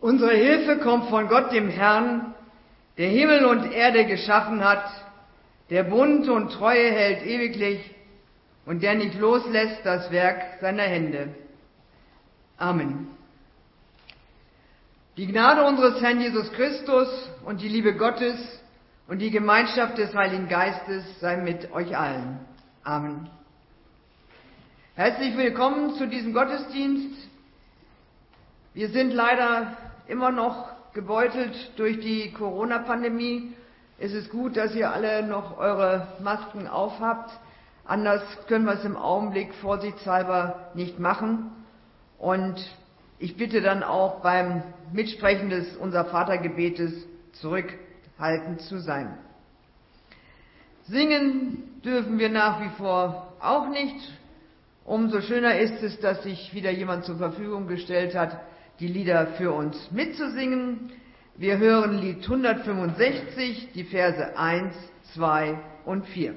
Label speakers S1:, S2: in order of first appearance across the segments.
S1: Unsere Hilfe kommt von Gott, dem Herrn, der Himmel und Erde geschaffen hat, der Bund und Treue hält ewiglich und der nicht loslässt das Werk seiner Hände. Amen. Die Gnade unseres Herrn Jesus Christus und die Liebe Gottes und die Gemeinschaft des Heiligen Geistes sei mit euch allen. Amen. Herzlich willkommen zu diesem Gottesdienst. Wir sind leider immer noch gebeutelt durch die Corona-Pandemie. Es ist gut, dass ihr alle noch eure Masken aufhabt. Anders können wir es im Augenblick vorsichtshalber nicht machen. Und ich bitte dann auch beim Mitsprechen des Unser-Vater-Gebetes zurückhaltend zu sein. Singen dürfen wir nach wie vor auch nicht. Umso schöner ist es, dass sich wieder jemand zur Verfügung gestellt hat, die Lieder für uns mitzusingen. Wir hören Lied 165, die Verse 1, 2 und 4.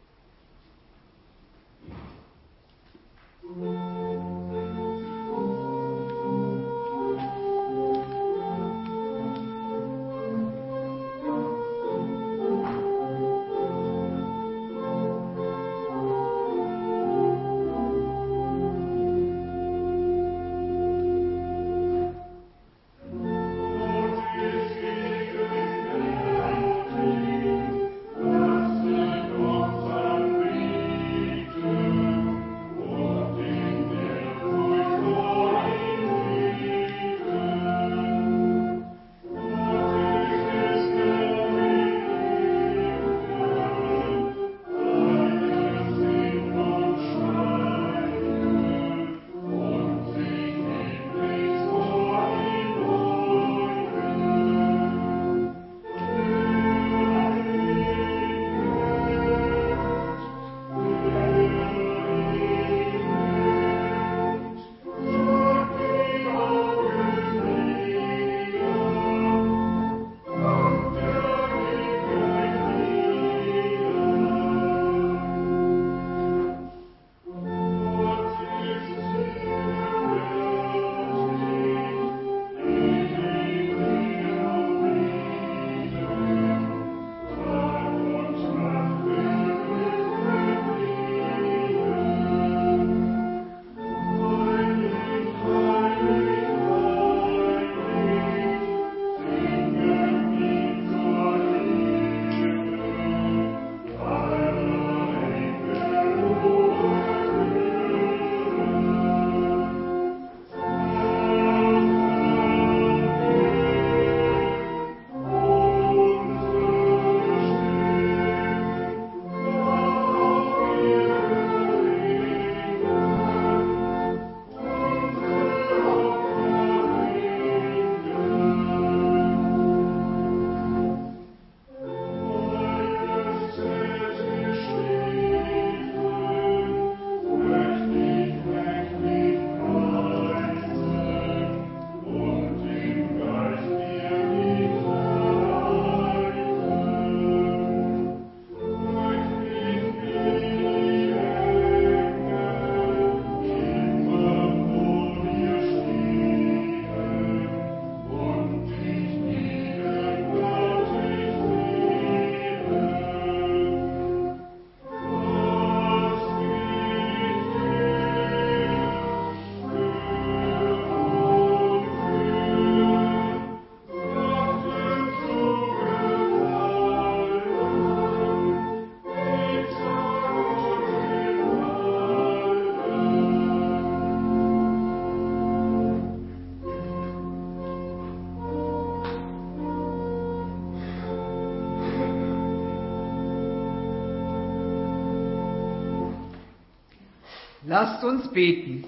S1: Lasst uns beten.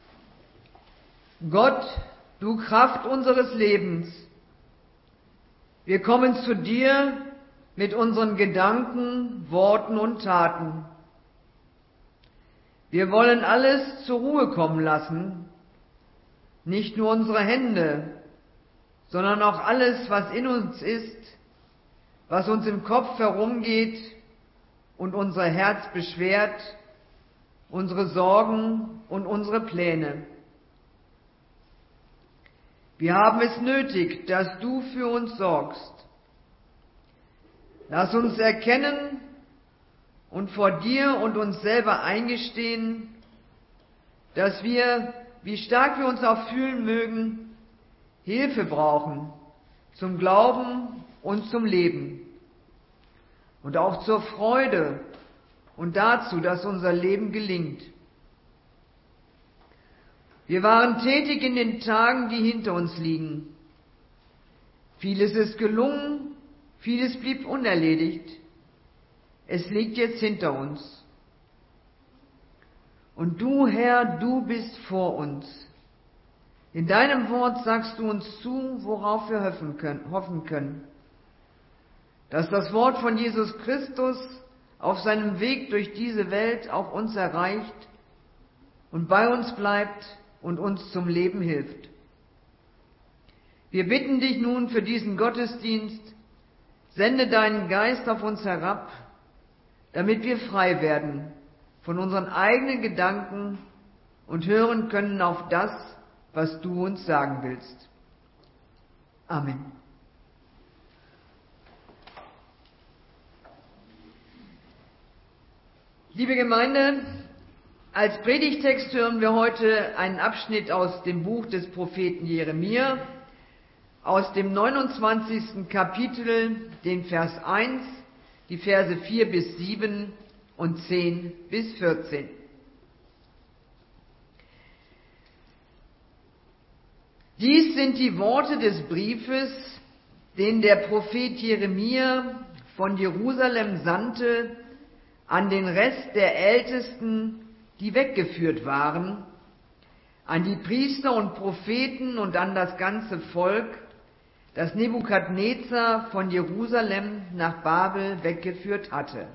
S1: Gott, du Kraft unseres Lebens, wir kommen zu dir mit unseren Gedanken, Worten und Taten. Wir wollen alles zur Ruhe kommen lassen, nicht nur unsere Hände, sondern auch alles, was in uns ist, was uns im Kopf herumgeht und unser Herz beschwert, unsere Sorgen und unsere Pläne. Wir haben es nötig, dass du für uns sorgst. Lass uns erkennen und vor dir und uns selber eingestehen, dass wir, wie stark wir uns auch fühlen mögen, Hilfe brauchen zum Glauben und zum Leben und auch zur Freude und dazu, dass unser Leben gelingt. Wir waren tätig in den Tagen, die hinter uns liegen. Vieles ist gelungen, vieles blieb unerledigt. Es liegt jetzt hinter uns. Und du, Herr, du bist vor uns. In deinem Wort sagst du uns zu, worauf wir hoffen können. Dass das Wort von Jesus Christus auf seinem Weg durch diese Welt auch uns erreicht und bei uns bleibt und uns zum Leben hilft. Wir bitten dich nun für diesen Gottesdienst, sende deinen Geist auf uns herab, damit wir frei werden von unseren eigenen Gedanken und hören können auf das, was du uns sagen willst. Amen. Liebe Gemeinde, als Predigtext hören wir heute einen Abschnitt aus dem Buch des Propheten Jeremia, aus dem 29. Kapitel, den Vers 1, die Verse 4 bis 7 und 10 bis 14. Dies sind die Worte des Briefes, den der Prophet Jeremia von Jerusalem sandte an den Rest der Ältesten, die weggeführt waren, an die Priester und Propheten und an das ganze Volk, das Nebukadnezar von Jerusalem nach Babel weggeführt hatte.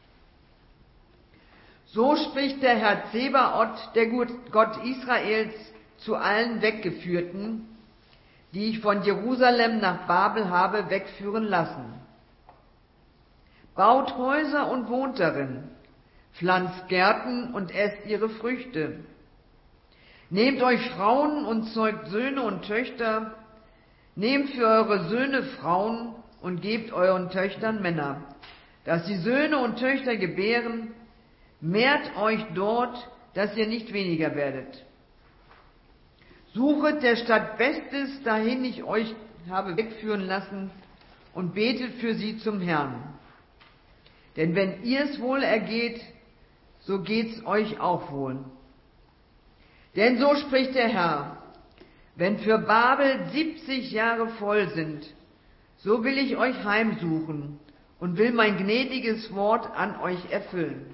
S1: So spricht der Herr Zebaoth, der Gott Israels, zu allen Weggeführten, die ich von Jerusalem nach Babel habe wegführen lassen. Baut Häuser und wohnt darin, pflanzt Gärten und esst ihre Früchte. Nehmt euch Frauen und zeugt Söhne und Töchter, nehmt für eure Söhne Frauen und gebt euren Töchtern Männer, dass sie Söhne und Töchter gebären, mehrt euch dort, dass ihr nicht weniger werdet. Suchet der Stadt Bestes, dahin ich euch habe wegführen lassen, und betet für sie zum Herrn. Denn wenn ihr es wohl ergeht, so geht's euch auch wohl. Denn so spricht der Herr, wenn für Babel 70 Jahre voll sind, so will ich euch heimsuchen und will mein gnädiges Wort an euch erfüllen.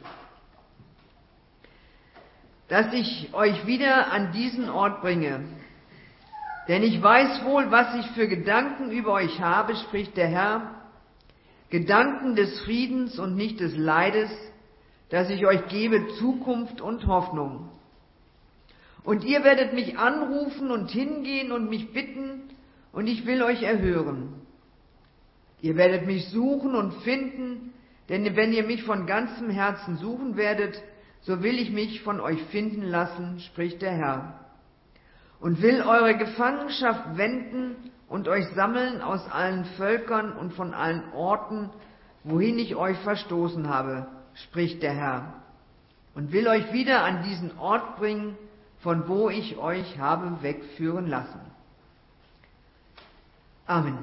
S1: Dass ich euch wieder an diesen Ort bringe. Denn ich weiß wohl, was ich für Gedanken über euch habe, spricht der Herr, Gedanken des Friedens und nicht des Leides, dass ich euch gebe Zukunft und Hoffnung. Und ihr werdet mich anrufen und hingehen und mich bitten, und ich will euch erhören. Ihr werdet mich suchen und finden, denn wenn ihr mich von ganzem Herzen suchen werdet, so will ich mich von euch finden lassen, spricht der Herr. Und will eure Gefangenschaft wenden und euch sammeln aus allen Völkern und von allen Orten, wohin ich euch verstoßen habe, spricht der Herr. Und will euch wieder an diesen Ort bringen, von wo ich euch habe wegführen lassen. Amen.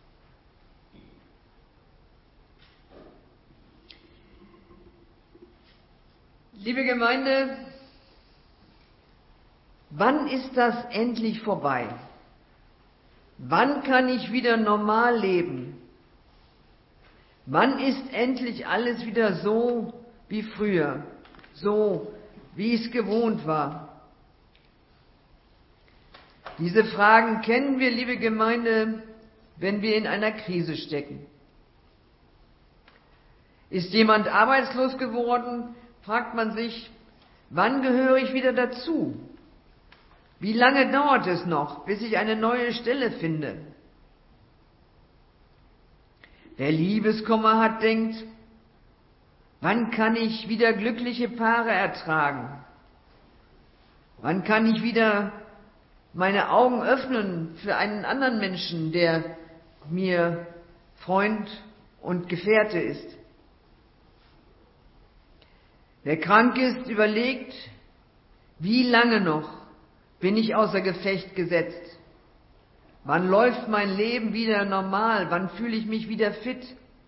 S1: Liebe Gemeinde, wann ist das endlich vorbei? Wann kann ich wieder normal leben? Wann ist endlich alles wieder so wie früher, so wie es gewohnt war? Diese Fragen kennen wir, liebe Gemeinde, wenn wir in einer Krise stecken. Ist jemand arbeitslos geworden, fragt man sich, wann gehöre ich wieder dazu? Wie lange dauert es noch, bis ich eine neue Stelle finde? Wer Liebeskummer hat, denkt, wann kann ich wieder glückliche Paare ertragen? Wann kann ich wieder meine Augen öffnen für einen anderen Menschen, der mir Freund und Gefährte ist. Wer krank ist, überlegt, wie lange noch bin ich außer Gefecht gesetzt? Wann läuft mein Leben wieder normal? Wann fühle ich mich wieder fit?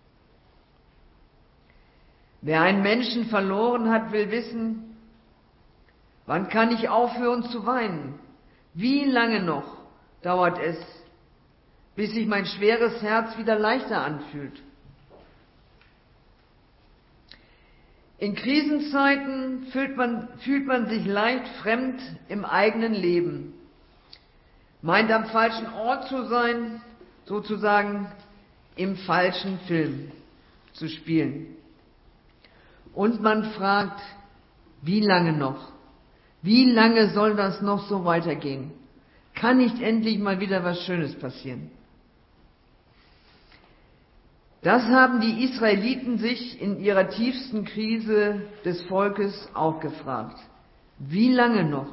S1: Wer einen Menschen verloren hat, will wissen, wann kann ich aufhören zu weinen? Wie lange noch dauert es, bis sich mein schweres Herz wieder leichter anfühlt? In Krisenzeiten fühlt man sich leicht fremd im eigenen Leben, meint am falschen Ort zu sein, sozusagen im falschen Film zu spielen. Und man fragt, wie lange noch? Wie lange soll das noch so weitergehen? Kann nicht endlich mal wieder was Schönes passieren? Das haben die Israeliten sich in ihrer tiefsten Krise des Volkes auch gefragt. Wie lange noch?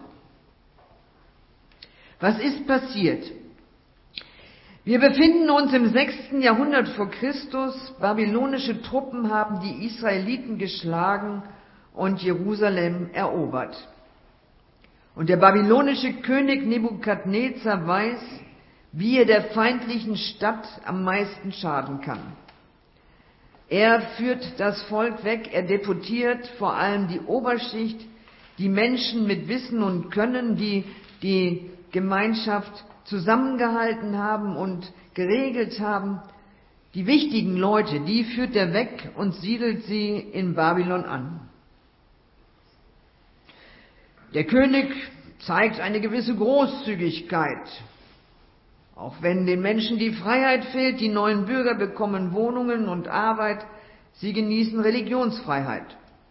S1: Was ist passiert? Wir befinden uns im 6. Jahrhundert vor Christus. Babylonische Truppen haben die Israeliten geschlagen und Jerusalem erobert. Und der babylonische König Nebukadnezar weiß, wie er der feindlichen Stadt am meisten schaden kann. Er führt das Volk weg, er deportiert vor allem die Oberschicht, die Menschen mit Wissen und Können, die die Gemeinschaft zusammengehalten haben und geregelt haben. Die wichtigen Leute, die führt er weg und siedelt sie in Babylon an. Der König zeigt eine gewisse Großzügigkeit. Auch wenn den Menschen die Freiheit fehlt, die neuen Bürger bekommen Wohnungen und Arbeit, sie genießen Religionsfreiheit.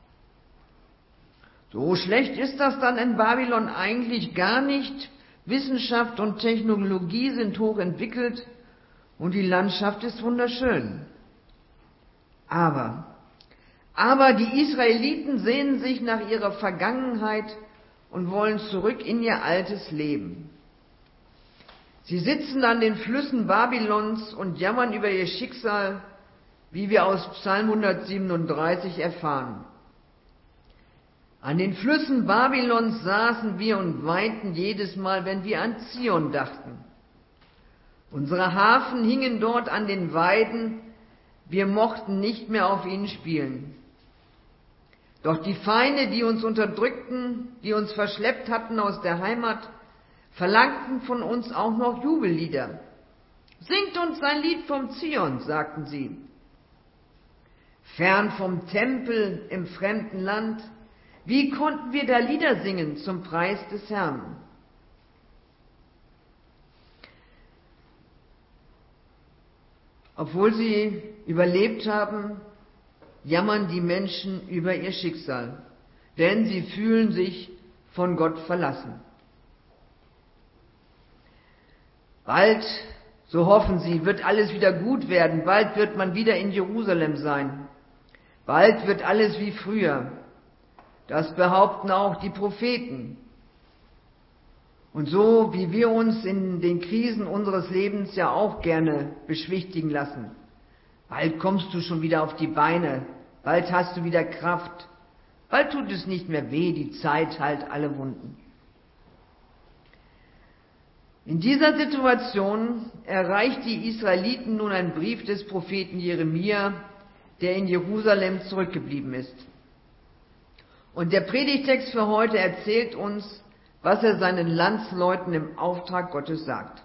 S1: So schlecht ist das dann in Babylon eigentlich gar nicht. Wissenschaft und Technologie sind hoch entwickelt und die Landschaft ist wunderschön. Aber die Israeliten sehnen sich nach ihrer Vergangenheit und wollen zurück in ihr altes Leben. Sie sitzen an den Flüssen Babylons und jammern über ihr Schicksal, wie wir aus Psalm 137 erfahren. An den Flüssen Babylons saßen wir und weinten jedes Mal, wenn wir an Zion dachten. Unsere Harfen hingen dort an den Weiden, wir mochten nicht mehr auf ihnen spielen. Doch die Feinde, die uns unterdrückten, die uns verschleppt hatten aus der Heimat, verlangten von uns auch noch Jubellieder. Singt uns ein Lied vom Zion, sagten sie. Fern vom Tempel im fremden Land, wie konnten wir da Lieder singen zum Preis des Herrn? Obwohl sie überlebt haben, jammern die Menschen über ihr Schicksal, denn sie fühlen sich von Gott verlassen. Bald, so hoffen sie, wird alles wieder gut werden, bald wird man wieder in Jerusalem sein, bald wird alles wie früher. Das behaupten auch die Propheten. Und so wie wir uns in den Krisen unseres Lebens ja auch gerne beschwichtigen lassen. Bald kommst du schon wieder auf die Beine, bald hast du wieder Kraft, bald tut es nicht mehr weh, die Zeit heilt alle Wunden. In dieser Situation erreicht die Israeliten nun ein Brief des Propheten Jeremia, der in Jerusalem zurückgeblieben ist. Und der Predigtext für heute erzählt uns, was er seinen Landsleuten im Auftrag Gottes sagt.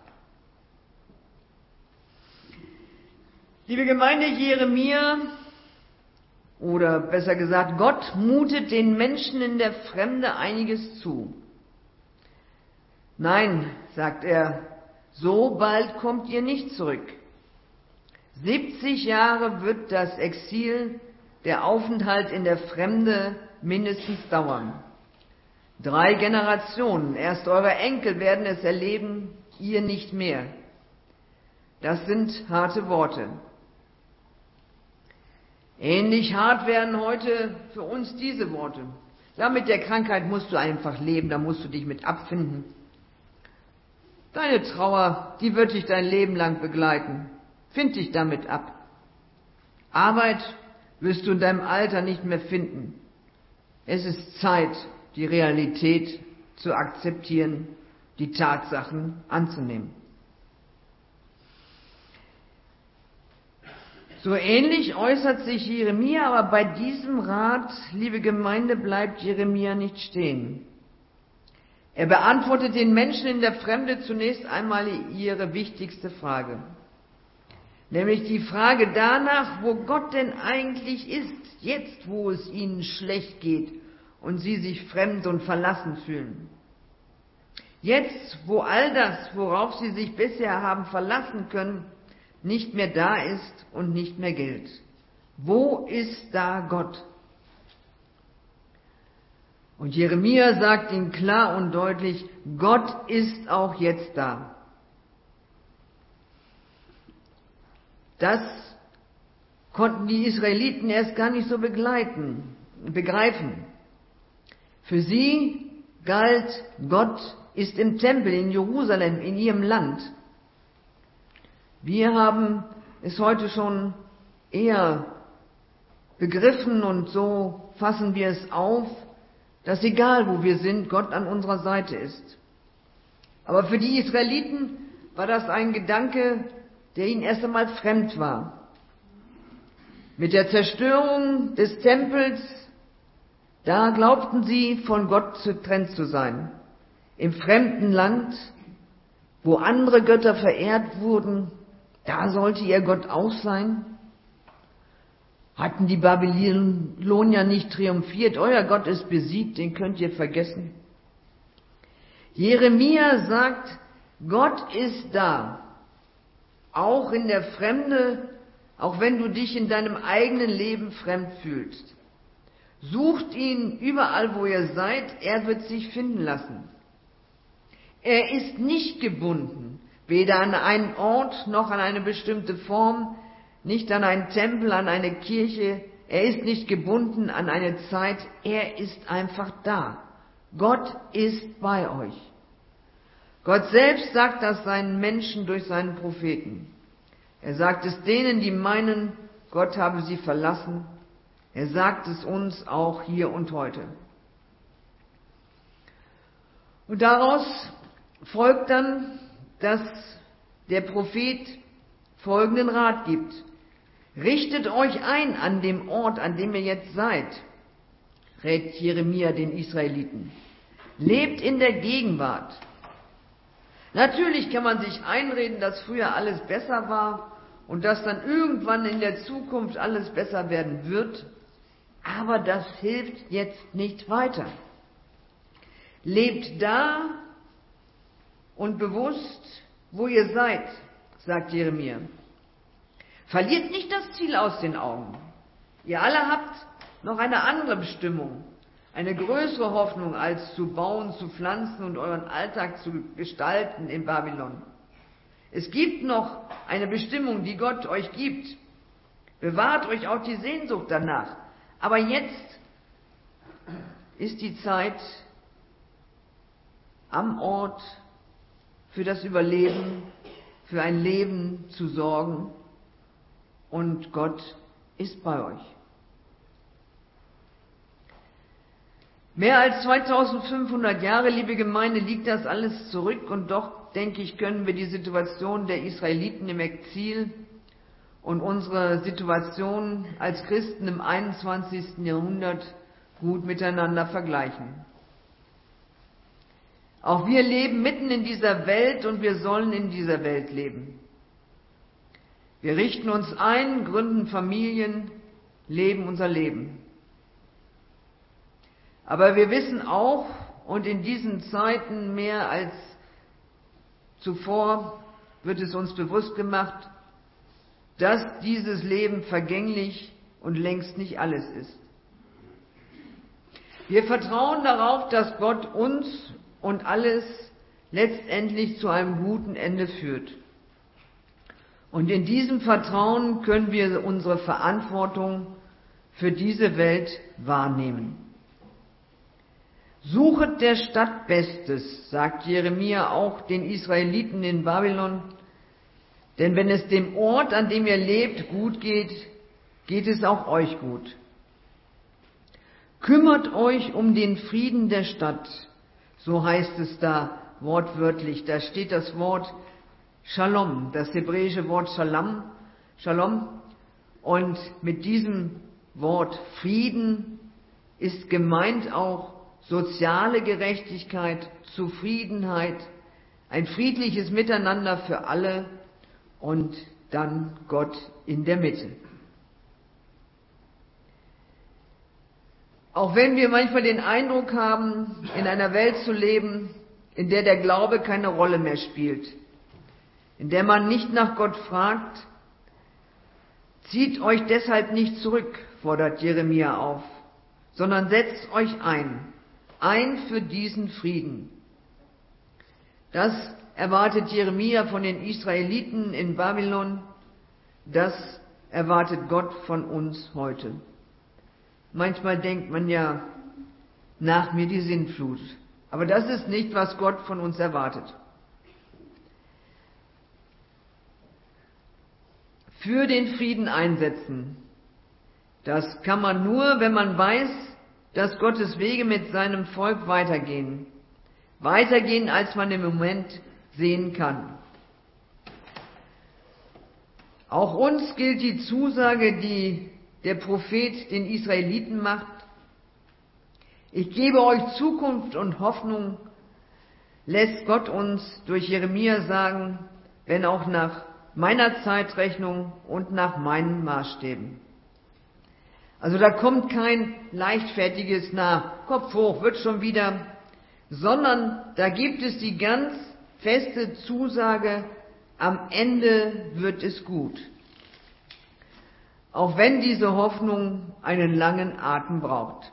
S1: Liebe Gemeinde, Jeremia, oder besser gesagt, Gott mutet den Menschen in der Fremde einiges zu. Nein, sagt er, so bald kommt ihr nicht zurück. 70 Jahre wird das Exil, der Aufenthalt in der Fremde mindestens dauern. 3 Generationen, erst eure Enkel werden es erleben, ihr nicht mehr. Das sind harte Worte. Ähnlich hart wären heute für uns diese Worte. Ja, mit der Krankheit musst du einfach leben, da musst du dich mit abfinden. Deine Trauer, die wird dich dein Leben lang begleiten. Find dich damit ab. Arbeit wirst du in deinem Alter nicht mehr finden. Es ist Zeit, die Realität zu akzeptieren, die Tatsachen anzunehmen. So ähnlich äußert sich Jeremia, aber bei diesem Rat, liebe Gemeinde, bleibt Jeremia nicht stehen. Er beantwortet den Menschen in der Fremde zunächst einmal ihre wichtigste Frage. Nämlich die Frage danach, wo Gott denn eigentlich ist, jetzt wo es ihnen schlecht geht und sie sich fremd und verlassen fühlen. Jetzt, wo all das, worauf sie sich bisher haben verlassen können, nicht mehr da ist und nicht mehr gilt. Wo ist da Gott? Und Jeremia sagt ihnen klar und deutlich, Gott ist auch jetzt da. Das konnten die Israeliten erst gar nicht so begreifen. Für sie galt, Gott ist im Tempel in Jerusalem, in ihrem Land. Wir haben es heute schon eher begriffen und so fassen wir es auf, dass egal wo wir sind, Gott an unserer Seite ist. Aber für die Israeliten war das ein Gedanke, der ihnen erst einmal fremd war. Mit der Zerstörung des Tempels, da glaubten sie, von Gott getrennt zu sein. Im fremden Land, wo andere Götter verehrt wurden, da sollte ihr Gott auch sein. Hatten die Babylonier nicht triumphiert? Euer Gott ist besiegt, den könnt ihr vergessen. Jeremia sagt, Gott ist da, auch in der Fremde, auch wenn du dich in deinem eigenen Leben fremd fühlst. Sucht ihn überall, wo ihr seid, er wird sich finden lassen. Er ist nicht gebunden, weder an einen Ort noch an eine bestimmte Form, nicht an einen Tempel, an eine Kirche. Er ist nicht gebunden an eine Zeit. Er ist einfach da. Gott ist bei euch. Gott selbst sagt das seinen Menschen durch seinen Propheten. Er sagt es denen, die meinen, Gott habe sie verlassen. Er sagt es uns auch hier und heute. Und daraus folgt dann, dass der Prophet folgenden Rat gibt. Richtet euch ein an dem Ort, an dem ihr jetzt seid, rät Jeremia den Israeliten. Lebt in der Gegenwart. Natürlich kann man sich einreden, dass früher alles besser war und dass dann irgendwann in der Zukunft alles besser werden wird, aber das hilft jetzt nicht weiter. Lebt da und bewusst, wo ihr seid, sagt Jeremia. Verliert nicht das Ziel aus den Augen. Ihr alle habt noch eine andere Bestimmung, eine größere Hoffnung, als zu bauen, zu pflanzen und euren Alltag zu gestalten in Babylon. Es gibt noch eine Bestimmung, die Gott euch gibt. Bewahrt euch auch die Sehnsucht danach. Aber jetzt ist die Zeit am Ort für das Überleben, für ein Leben zu sorgen. Und Gott ist bei euch. Mehr als 2500 Jahre, liebe Gemeinde, liegt das alles zurück und doch, denke ich, können wir die Situation der Israeliten im Exil und unsere Situation als Christen im 21. Jahrhundert gut miteinander vergleichen. Auch wir leben mitten in dieser Welt und wir sollen in dieser Welt leben. Wir richten uns ein, gründen Familien, leben unser Leben. Aber wir wissen auch, und in diesen Zeiten mehr als zuvor wird es uns bewusst gemacht, dass dieses Leben vergänglich und längst nicht alles ist. Wir vertrauen darauf, dass Gott uns und alles letztendlich zu einem guten Ende führt. Und in diesem Vertrauen können wir unsere Verantwortung für diese Welt wahrnehmen. Suchet der Stadt Bestes, sagt Jeremia auch den Israeliten in Babylon, denn wenn es dem Ort, an dem ihr lebt, gut geht, geht es auch euch gut. Kümmert euch um den Frieden der Stadt, so heißt es da wortwörtlich. Da steht das Wort Shalom, das hebräische Wort Shalom. Und mit diesem Wort Frieden ist gemeint auch soziale Gerechtigkeit, Zufriedenheit, ein friedliches Miteinander für alle und dann Gott in der Mitte. Auch wenn wir manchmal den Eindruck haben, in einer Welt zu leben, in der der Glaube keine Rolle mehr spielt, in der man nicht nach Gott fragt, zieht euch deshalb nicht zurück, fordert Jeremia auf, sondern setzt euch ein für diesen Frieden. Das erwartet Jeremia von den Israeliten in Babylon, das erwartet Gott von uns heute. Manchmal denkt man ja, nach mir die Sintflut. Aber das ist nicht, was Gott von uns erwartet. Für den Frieden einsetzen, das kann man nur, wenn man weiß, dass Gottes Wege mit seinem Volk weitergehen. Weitergehen, als man im Moment sehen kann. Auch uns gilt die Zusage, die der Prophet den Israeliten macht: Ich gebe euch Zukunft und Hoffnung, lässt Gott uns durch Jeremia sagen, wenn auch nach meiner Zeitrechnung und nach meinen Maßstäben. Also da kommt kein leichtfertiges Kopf hoch, wird schon wieder, sondern da gibt es die ganz feste Zusage, am Ende wird es gut. Auch wenn diese Hoffnung einen langen Atem braucht.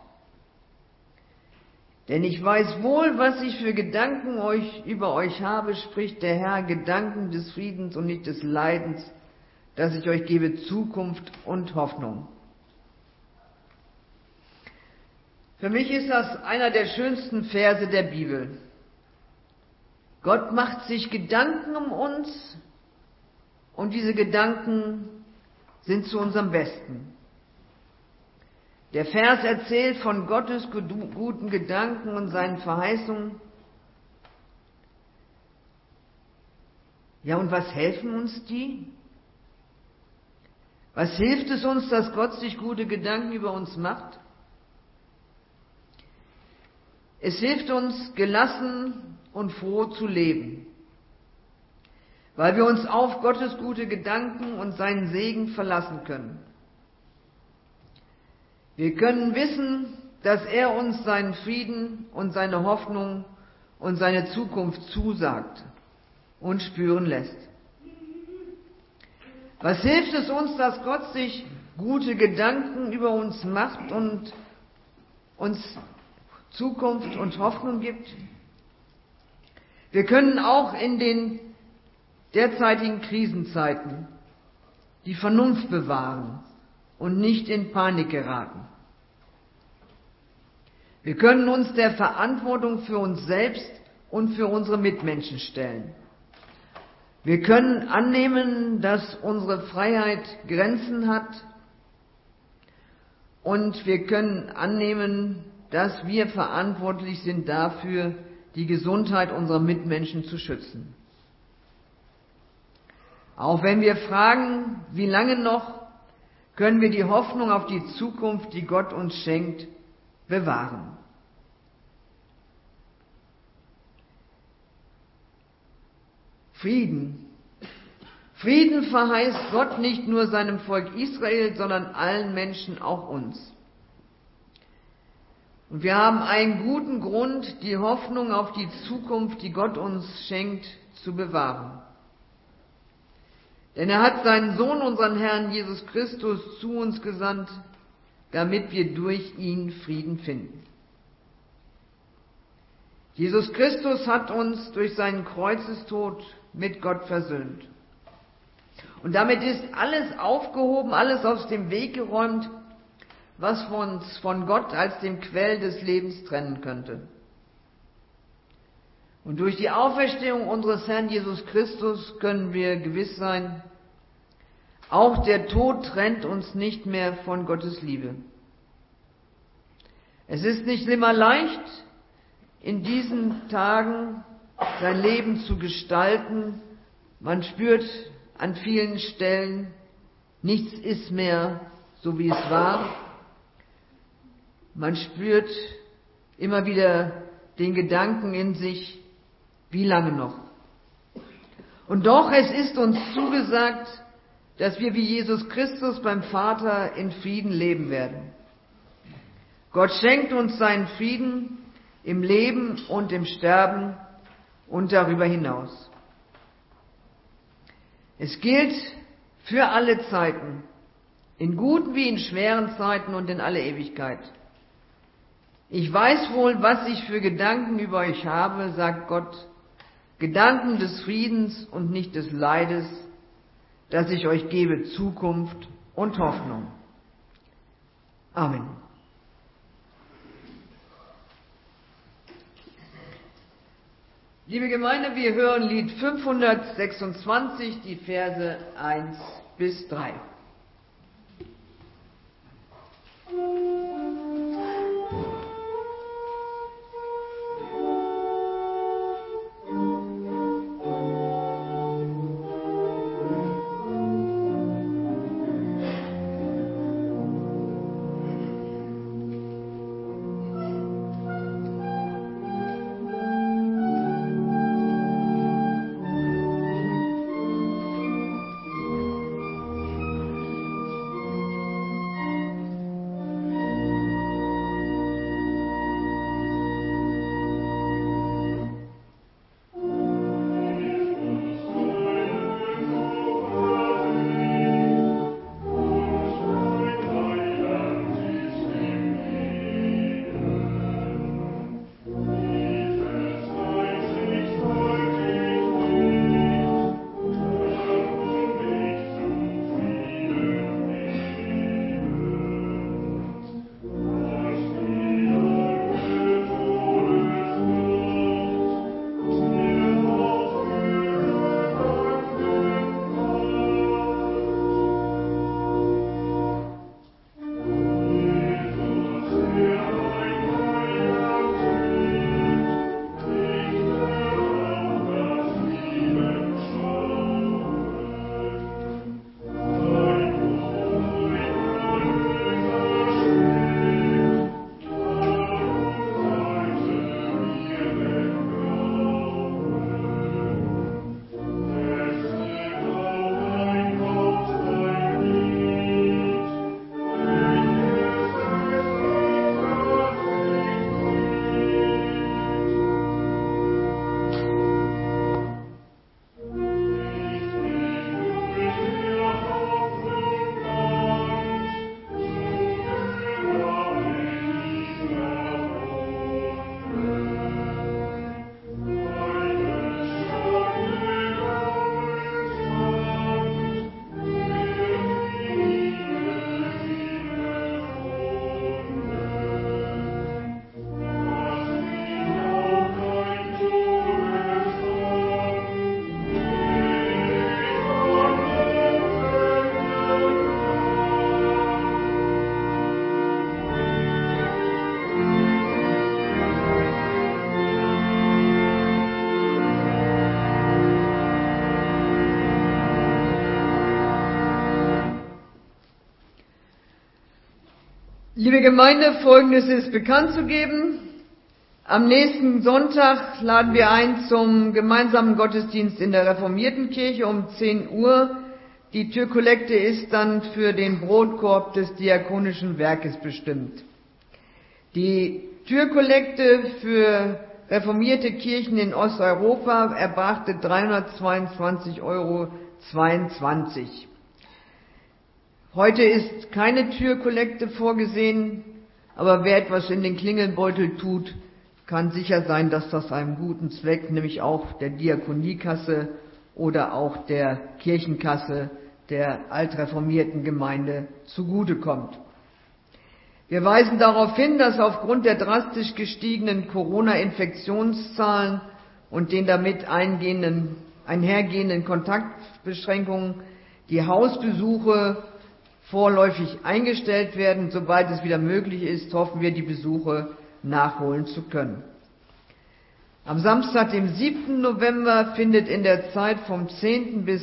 S1: Denn ich weiß wohl, was ich für Gedanken über euch habe, spricht der Herr, Gedanken des Friedens und nicht des Leidens, dass ich euch gebe Zukunft und Hoffnung. Für mich ist das einer der schönsten Verse der Bibel. Gott macht sich Gedanken um uns und diese Gedanken sind zu unserem Besten. Der Vers erzählt von Gottes guten Gedanken und seinen Verheißungen. Ja, und was helfen uns die? Was hilft es uns, dass Gott sich gute Gedanken über uns macht? Es hilft uns, gelassen und froh zu leben, weil wir uns auf Gottes gute Gedanken und seinen Segen verlassen können. Wir können wissen, dass er uns seinen Frieden und seine Hoffnung und seine Zukunft zusagt und spüren lässt. Was hilft es uns, dass Gott sich gute Gedanken über uns macht und uns Zukunft und Hoffnung gibt? Wir können auch in den derzeitigen Krisenzeiten die Vernunft bewahren und nicht in Panik geraten. Wir können uns der Verantwortung für uns selbst und für unsere Mitmenschen stellen. Wir können annehmen, dass unsere Freiheit Grenzen hat, und wir können annehmen, dass wir verantwortlich sind dafür, die Gesundheit unserer Mitmenschen zu schützen. Auch wenn wir fragen, wie lange noch, können wir die Hoffnung auf die Zukunft, die Gott uns schenkt, bewahren. Frieden. Frieden verheißt Gott nicht nur seinem Volk Israel, sondern allen Menschen, auch uns. Und wir haben einen guten Grund, die Hoffnung auf die Zukunft, die Gott uns schenkt, zu bewahren. Denn er hat seinen Sohn, unseren Herrn Jesus Christus, zu uns gesandt, damit wir durch ihn Frieden finden. Jesus Christus hat uns durch seinen Kreuzestod mit Gott versöhnt. Und damit ist alles aufgehoben, alles aus dem Weg geräumt, was uns von Gott als dem Quell des Lebens trennen könnte. Und durch die Auferstehung unseres Herrn Jesus Christus können wir gewiss sein, auch der Tod trennt uns nicht mehr von Gottes Liebe. Es ist nicht immer leicht, in diesen Tagen sein Leben zu gestalten. Man spürt an vielen Stellen, nichts ist mehr so, wie es war. Man spürt immer wieder den Gedanken in sich, wie lange noch? Und doch, es ist uns zugesagt, dass wir wie Jesus Christus beim Vater in Frieden leben werden. Gott schenkt uns seinen Frieden im Leben und im Sterben und darüber hinaus. Es gilt für alle Zeiten, in guten wie in schweren Zeiten und in alle Ewigkeit. Ich weiß wohl, was ich für Gedanken über euch habe, sagt Gott, Gedanken des Friedens und nicht des Leides, dass ich euch gebe Zukunft und Hoffnung. Amen. Liebe Gemeinde, wir hören Lied 526, die Verse 1 bis 3. Liebe Gemeinde, Folgendes ist bekannt zu geben. Am nächsten Sonntag laden wir ein zum gemeinsamen Gottesdienst in der Reformierten Kirche um 10 Uhr. Die Türkollekte ist dann für den Brotkorb des Diakonischen Werkes bestimmt. Die Türkollekte für reformierte Kirchen in Osteuropa erbrachte 322,22 €. Heute ist keine Türkollekte vorgesehen, aber wer etwas in den Klingelbeutel tut, kann sicher sein, dass das einem guten Zweck, nämlich auch der Diakoniekasse oder auch der Kirchenkasse der altreformierten Gemeinde zugutekommt. Wir weisen darauf hin, dass aufgrund der drastisch gestiegenen Corona-Infektionszahlen und den damit einhergehenden Kontaktbeschränkungen die Hausbesuche vorläufig eingestellt werden. Sobald es wieder möglich ist, hoffen wir, die Besuche nachholen zu können. Am Samstag, dem 7. November, findet in der Zeit von 10 bis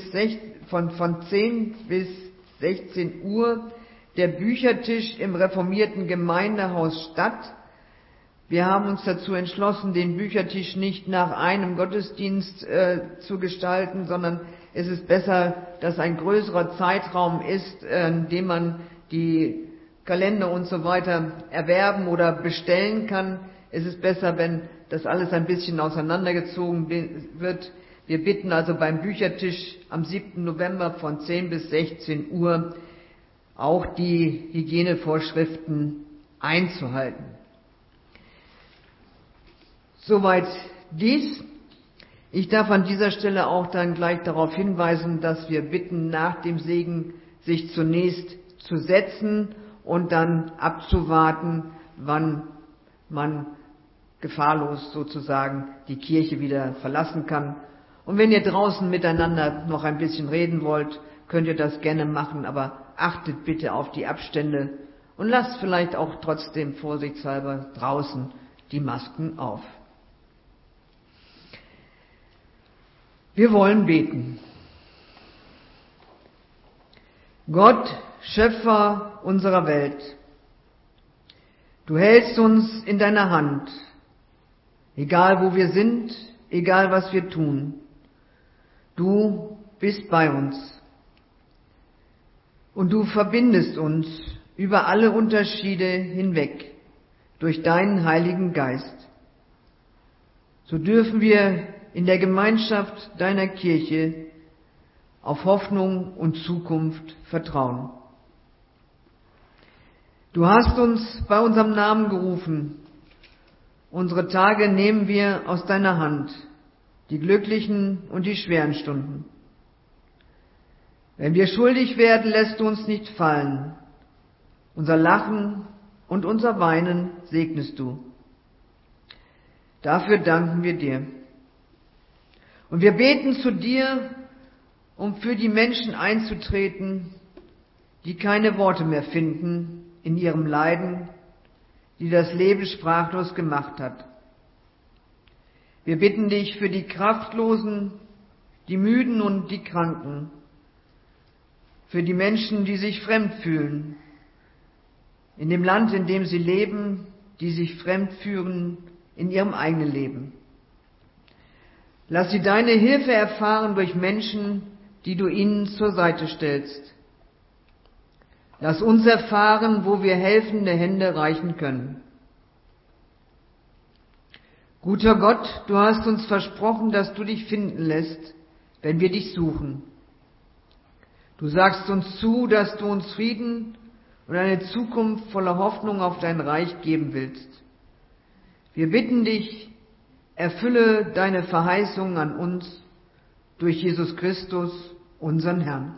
S1: 16 Uhr der Büchertisch im reformierten Gemeindehaus statt. Wir haben uns dazu entschlossen, den Büchertisch nicht nach einem Gottesdienst zu gestalten, sondern es ist besser, dass ein größerer Zeitraum ist, in dem man die Kalender und so weiter erwerben oder bestellen kann. Es ist besser, wenn das alles ein bisschen auseinandergezogen wird. Wir bitten also beim Büchertisch am 7. November von 10 bis 16 Uhr auch die Hygienevorschriften einzuhalten. Soweit dies. Ich darf an dieser Stelle auch dann gleich darauf hinweisen, dass wir bitten, nach dem Segen sich zunächst zu setzen und dann abzuwarten, wann man gefahrlos sozusagen die Kirche wieder verlassen kann. Und wenn ihr draußen miteinander noch ein bisschen reden wollt, könnt ihr das gerne machen, aber achtet bitte auf die Abstände und lasst vielleicht auch trotzdem vorsichtshalber draußen die Masken auf. Wir wollen beten. Gott, Schöpfer unserer Welt, du hältst uns in deiner Hand, egal wo wir sind, egal was wir tun. Du bist bei uns und du verbindest uns über alle Unterschiede hinweg durch deinen Heiligen Geist. So dürfen wir in der Gemeinschaft deiner Kirche auf Hoffnung und Zukunft vertrauen. Du hast uns bei unserem Namen gerufen. Unsere Tage nehmen wir aus deiner Hand, die glücklichen und die schweren Stunden. Wenn wir schuldig werden, lässt du uns nicht fallen. Unser Lachen und unser Weinen segnest du. Dafür danken wir dir. Und wir beten zu dir, um für die Menschen einzutreten, die keine Worte mehr finden in ihrem Leiden, die das Leben sprachlos gemacht hat. Wir bitten dich für die Kraftlosen, die Müden und die Kranken, für die Menschen, die sich fremd fühlen, in dem Land, in dem sie leben, die sich fremd fühlen in ihrem eigenen Leben. Lass sie deine Hilfe erfahren durch Menschen, die du ihnen zur Seite stellst. Lass uns erfahren, wo wir helfende Hände reichen können. Guter Gott, du hast uns versprochen, dass du dich finden lässt, wenn wir dich suchen. Du sagst uns zu, dass du uns Frieden und eine Zukunft voller Hoffnung auf dein Reich geben willst. Wir bitten dich, erfülle deine Verheißung an uns durch Jesus Christus, unseren Herrn.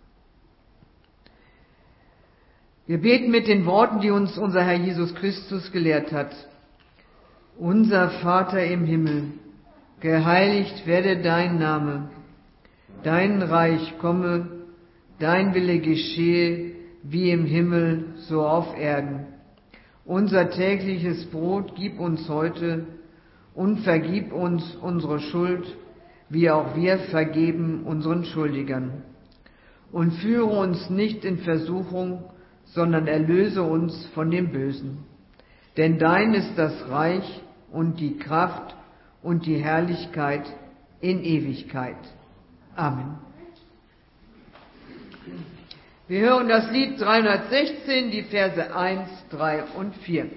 S1: Wir beten mit den Worten, die uns unser Herr Jesus Christus gelehrt hat. Unser Vater im Himmel, geheiligt werde dein Name, dein Reich komme, dein Wille geschehe, wie im Himmel, so auf Erden. Unser tägliches Brot gib uns heute und vergib uns unsere Schuld, wie auch wir vergeben unseren Schuldigern. Und führe uns nicht in Versuchung, sondern erlöse uns von dem Bösen. Denn dein ist das Reich und die Kraft und die Herrlichkeit in Ewigkeit. Amen. Wir hören das Lied 316, die Verse 1, 3 und 4.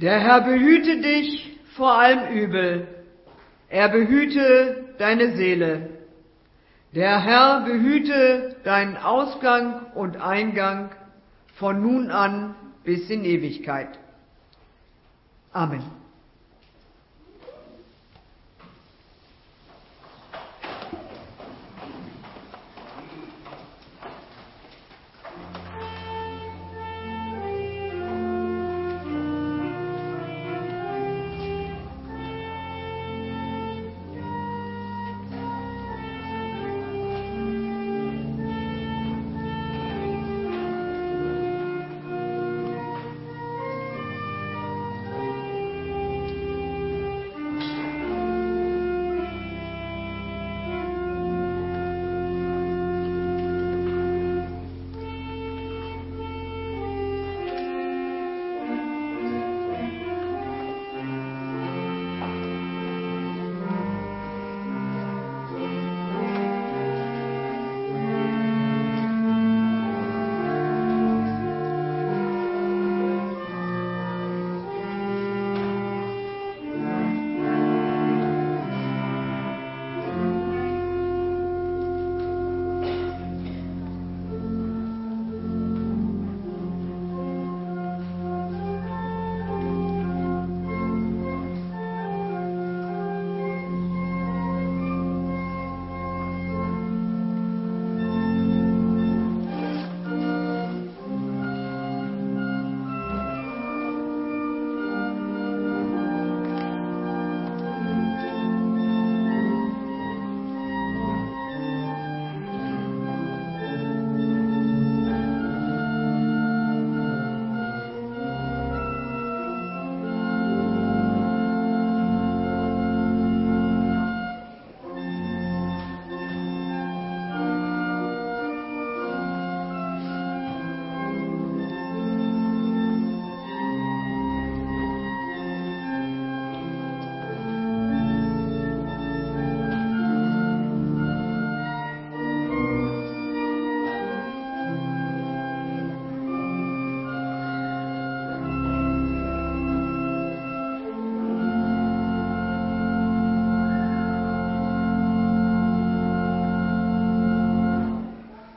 S1: Der Herr behüte dich vor allem Übel. Er behüte deine Seele. Der Herr behüte deinen Ausgang und Eingang von nun an bis in Ewigkeit. Amen.